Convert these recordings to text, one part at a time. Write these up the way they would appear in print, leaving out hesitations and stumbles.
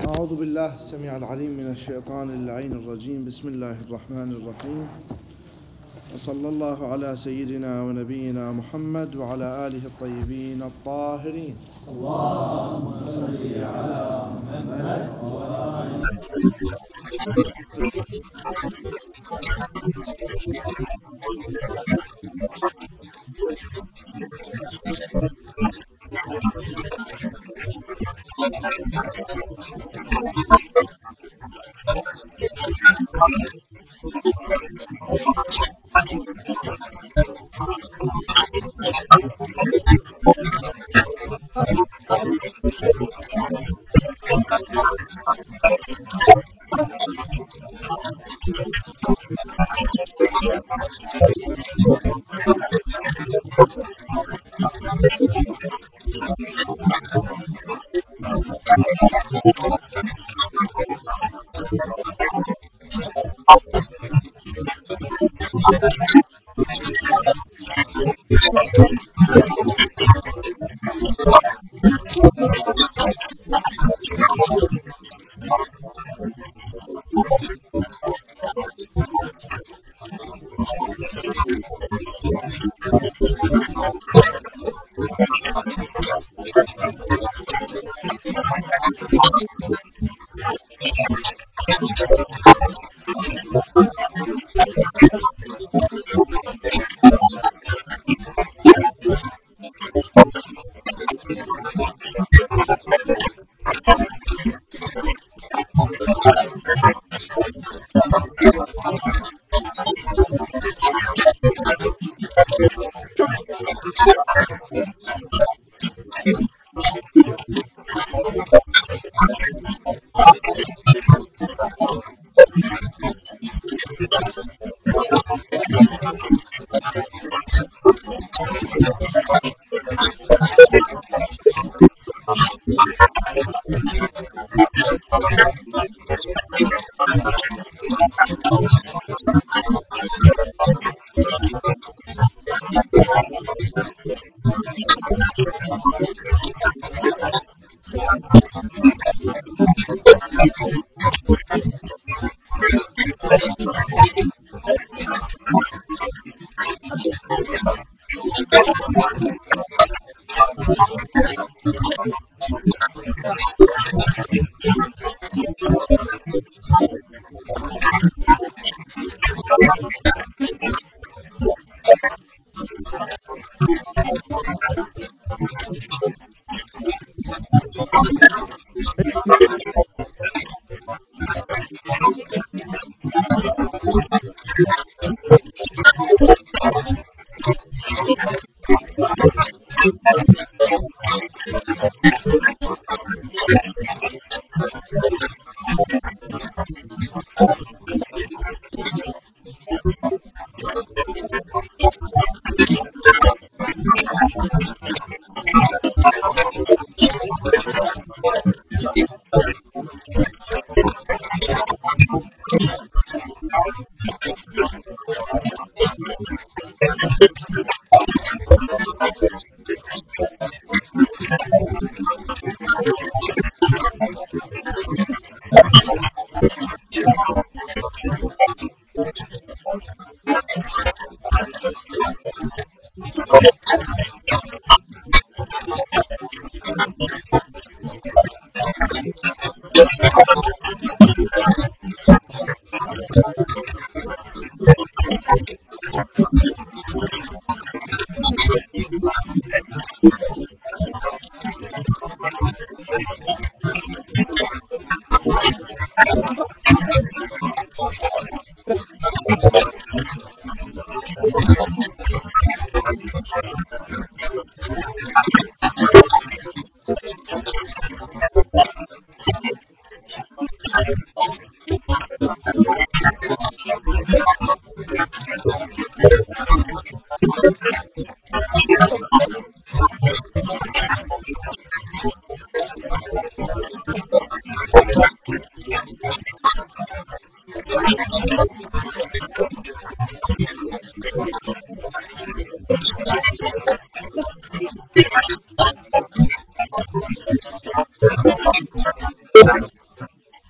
أعوذ بالله السميع العليم من الشيطان اللعين الرجيم. بسم الله الرحمن الرحيم، وصلى الله على سيدنا ونبينا محمد وعلى آله الطيبين الطاهرين. اللهم صل على محمد وآل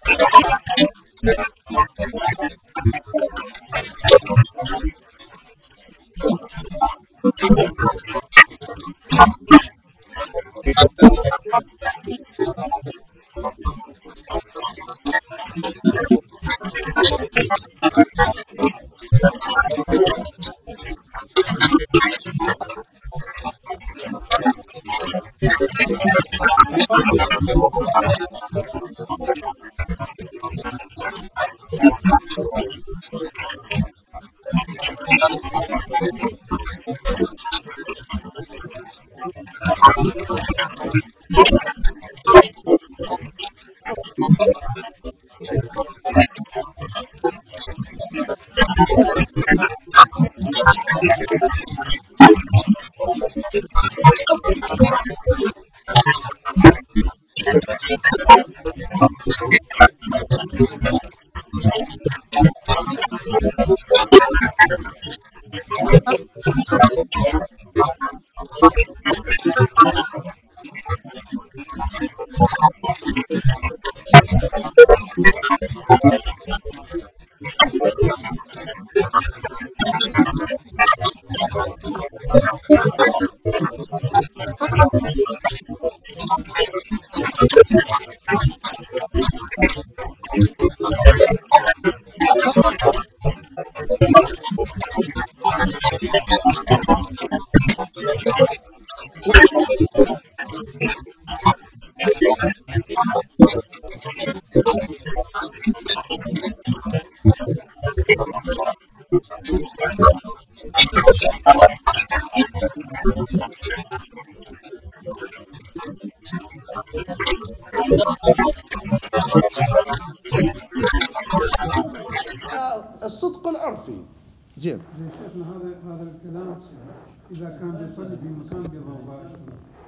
الصدق العرفي. زين. شيخنا هذا الكلام إذا كان بيصلي في مكان بضوضاء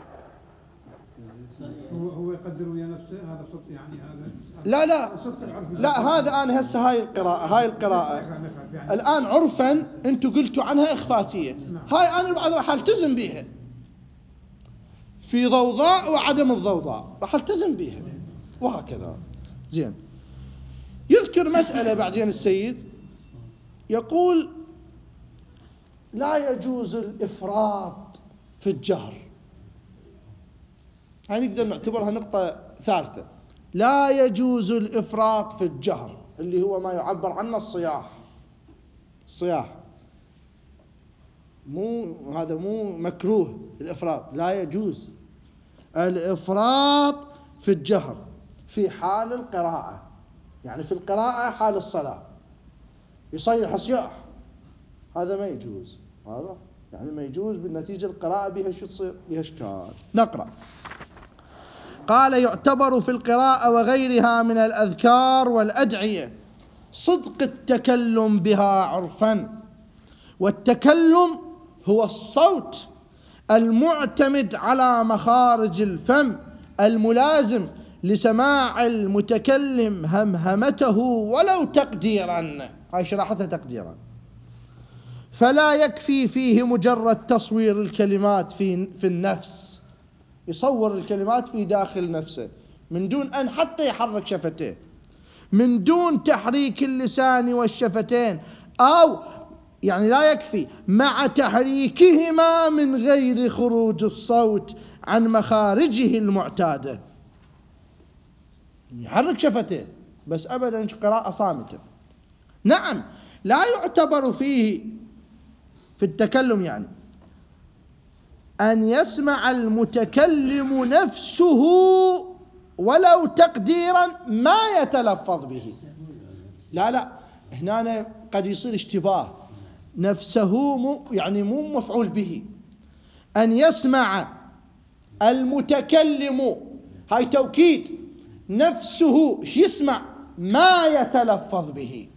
هو يقدر ويا نفسه هذا صدق يعني هذا لا هذا أنا هسه هاي القراءة الآن عرفا أنتوا قلتوا عنها إخفاتية. هاي أنا بعد راح ألتزم بيها في ضوضاء وعدم الضوضاء راح ألتزم بيها وهكذا. زين. يذكر مسألة بعدين السيد يقول لا يجوز الإفراط في الجهر. هاي نقدر نعتبرها نقطة ثالثة. لا يجوز الإفراط في الجهر اللي هو ما يعبر عنه الصياح. هذا مو مكروه الإفراط، لا يجوز الإفراط في الجهر في حال القراءة، يعني في القراءة حال الصلاة يصيح صياح، هذا ما يجوز. هذا يعني ما يجوز بالنتيجة القراءة بها شو تصير؟ بها إشكال. نقرأ. قال يعتبر في القراءة وغيرها من الأذكار والأدعية صدق التكلم بها عرفا، والتكلم هو الصوت المعتمد على مخارج الفم الملازم لسماع المتكلم همهمته ولو تقديرا. هاي شرحتها تقديرا. فلا يكفي فيه مجرد تصوير الكلمات في النفس، يصور الكلمات في داخل نفسه من دون أن حتى يحرك شفتيه، من دون تحريك اللسان والشفتين، أو يعني لا يكفي مع تحريكهما من غير خروج الصوت عن مخارجه المعتادة. يحرك شفتيه بس أبدا قراءة صامتة. نعم لا يعتبر فيه في التكلم يعني أن يسمع المتكلم نفسه ولو تقديرا ما يتلفظ به. لا هنا قد يصير اشتباه. نفسه يعني مو مفعول به. أن يسمع المتكلم هاي توكيد. نفسه يسمع ما يتلفظ به.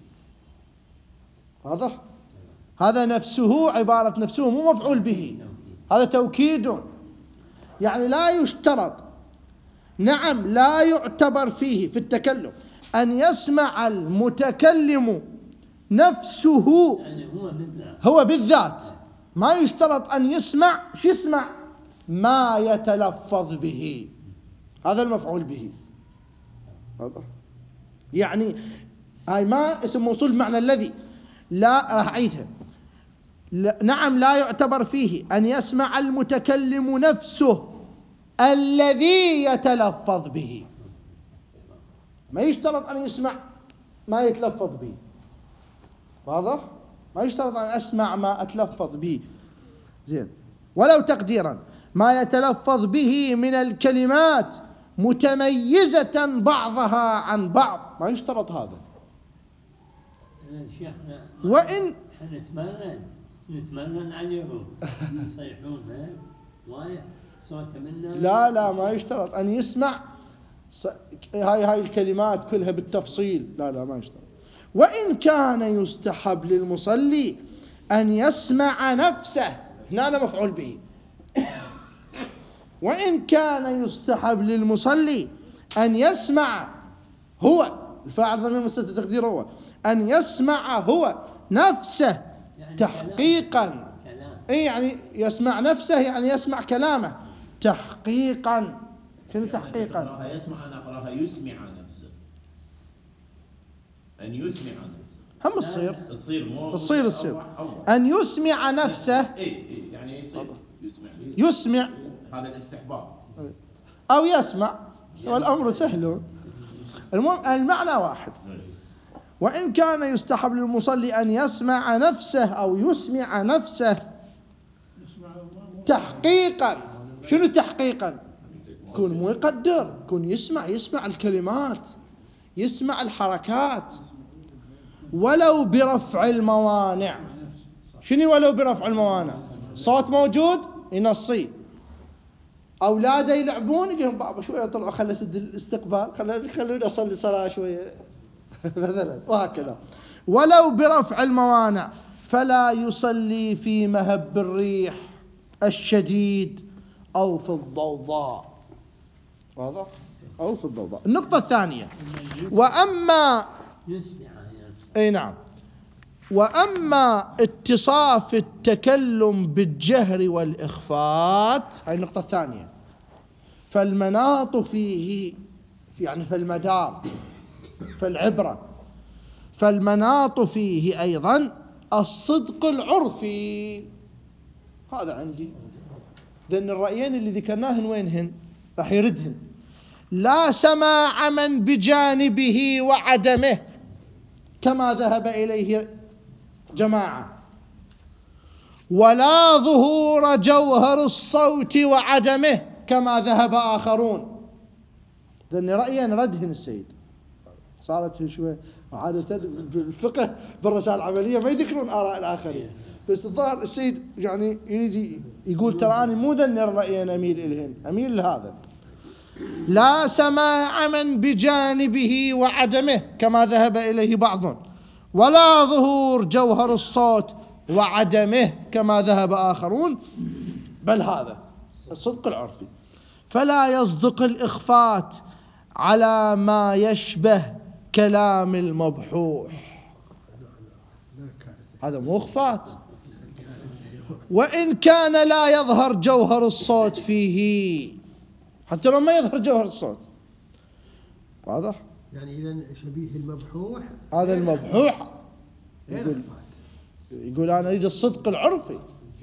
هذا نفسه عبارة نفسه مو مفعول به، هذا توكيد. يعني لا يشترط، نعم لا يعتبر فيه في التكلم أن يسمع المتكلم نفسه يعني هو بالذات، ما يشترط أن يسمع ما يتلفظ به، هذا المفعول به. يعني هاي ما اسم موصول بمعنى الذي، لا راح أعيدها. نعم لا يعتبر فيه أن يسمع المتكلم نفسه الذي يتلفظ به، ما يشترط أن يسمع ما يتلفظ به. واضح؟ ما يشترط أن أسمع ما أتلفظ به. زين. ولو تقديرا ما يتلفظ به من الكلمات متميزة بعضها عن بعض، ما يشترط هذا. شيخنا وإن نتمرن عليهم يصيحون وايد صوت منا. لا ما يشترط أن يسمع هاي الكلمات كلها بالتفصيل، لا ما يشترط. وإن كان يستحب للمصلي أن يسمع نفسه، هنا مفعول به. وإن كان يستحب للمصلي أن يسمع هو، الفاعل ضمير مستتر تقديره هو، أن يسمع هو نفسه يعني تحقيقا. إيه يعني يسمع نفسه؟ يعني يسمع كلامه تحقيقا. شنو تحقيقا؟ أقراها يسمع، أنا أقراها يسمع نفسه. أن يسمع نفسه هم تصير أن يسمع نفسه. إيه يعني يصير يسمع هذا الاستحباب أو يسمع، سواء الأمر سهل. المهم المعنى واحد. وإن كان يستحب للمصلي أن يسمع نفسه أو يسمع نفسه تحقيقا. شنو تحقيقا؟ يكون مو يقدر، يكون يسمع الكلمات، يسمع الحركات، ولو برفع الموانع. شنو ولو برفع الموانع؟ صوت موجود ينصي، أولاده يلعبون يقولون بابا شوية طلعوا خلي سد الاستقبال، خلوني أصلي صلاة شوية مثلا، وهكذا. ولو برفع الموانع، فلا يصلي في مهب الريح الشديد أو في الضوضاء. واضح؟ أو في الضوضاء. النقطة الثانية، وأما أي نعم، وأما اتصاف التكلم بالجهر والإخفات، هاي النقطة الثانية، فالمناط فيه يعني فالمدار، فالعبرة، فالمناط فيه أيضا الصدق العرفي. هذا عندي. لأن الرأيين اللي ذكرناهن وينهن؟ راح يردهن. لا سماع من بجانبه وعدمه كما ذهب إليه جماعة، ولا ظهور جوهر الصوت وعدمه كما ذهب آخرون. لأن رأيين ردهن السيد. صارت شوية عادة الفقه بالرسائل العملية ما يذكرون آراء الآخرين، بس الظاهر السيد يعني يريد يقول تراني مو ذن الرأيين أميل إليهن، أميل لهذا. لا سماع من بجانبه وعدمه كما ذهب إليه بعض، ولا ظهور جوهر الصوت وعدمه كما ذهب آخرون، بل هذا الصدق العرفي. فلا يصدق الإخفات على ما يشبه كلام المبحوح، هذا مو إخفات. وإن كان لا يظهر جوهر الصوت فيه، حتى لو ما يظهر جوهر الصوت. واضح؟ يعني إذن شبيه المبحوح، هذا المبحوح يقول أنا أريد الصدق العرفي.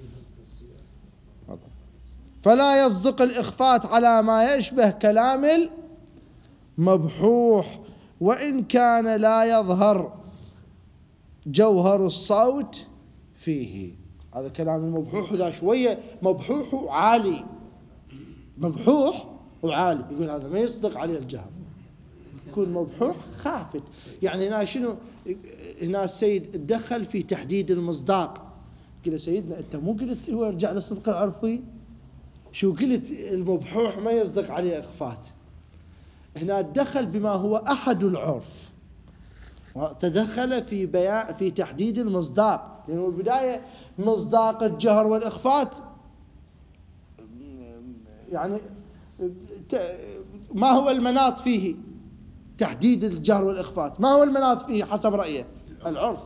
فلا يصدق الإخفات على ما يشبه كلام المبحوح، وإن كان لا يظهر جوهر الصوت فيه. هذا كلام المبحوح، ذا شوية مبحوح وعالي، مبحوح وعالي، يقول هذا ما يصدق عليه الجهر، يكون مبحوح خافت. يعني هنا شنو؟ هنا السيد اتدخل في تحديد المصداق. قال سيدنا أنت مو قلت هو يرجع للصدق العرفي؟ شو قلت؟ المبحوح ما يصدق عليه إخفات. هنا اتدخل بما هو أحد العرف، تدخل في تحديد المصداق. لأنه يعني البداية مصداق الجهر والإخفات، يعني ما هو المناط فيه؟ تحديد الجهر والإخفات، ما هو المناط فيه حسب رأيه؟ العرف.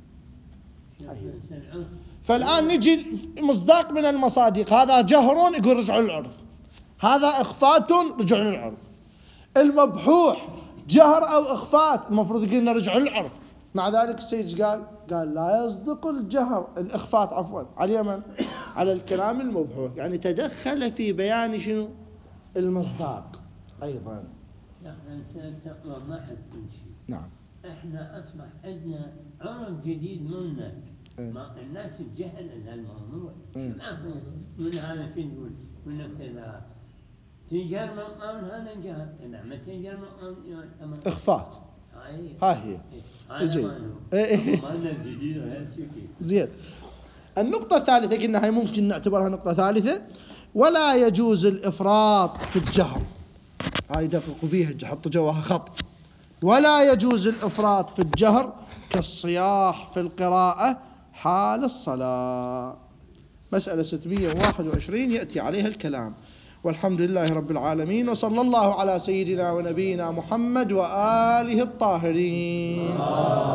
فالآن نجي مصداق من المصادق، هذا جهر يقول رجعوا للعرف، هذا إخفات رجعوا للعرف. المبحوح جهر أو إخفات، المفروض قلنا رجع العرف. مع ذلك السيد إيش قال؟ قال لا يصدق الجهر الإخفات عفوا على من؟ على الكلام المبحوث، يعني تدخل في بيان شنو؟ المصداق أيضا. يعني سنتقوى ما حد كل شيء. نعم. احنا اصبح عندنا عرف جديد منك. ما الناس الجهل الموضوع. من هذا شو نقول؟ من كذا تنجر مقام هذا انجهر، إذا ما تنجر مقام إخفات. ها هي. هذا ما لنا جديد ولا شيء. زين. النقطة الثالثة قلنا هاي ممكن نعتبرها نقطة ثالثة، ولا يجوز الإفراط في الجهر. هاي دققوا فيها، حطوا جواها خط. ولا يجوز الإفراط في الجهر كالصياح في القراءة حال الصلاة. مسألة 621 يأتي عليها الكلام. والحمد لله رب العالمين، وصلى الله على سيدنا ونبينا محمد وآله الطاهرين.